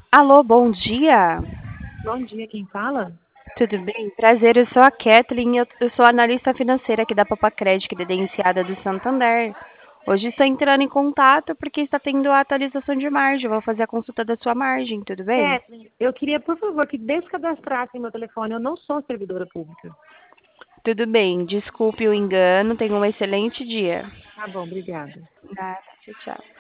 Alô, bom dia. Bom dia, quem fala? Tudo bem? Prazer, eu sou a Kathleen, eu sou analista financeira aqui da Papacred, credenciada do Santander. Hoje estou entrando em contato porque está tendo a atualização de margem. Vou fazer a consulta da sua margem, tudo bem? Kathleen, eu queria, por favor, que descadastrasse meu telefone. Eu não sou servidora pública. Tudo bem, desculpe o engano, tenha um excelente dia. Tá bom, obrigada. Nada, tchau, tchau.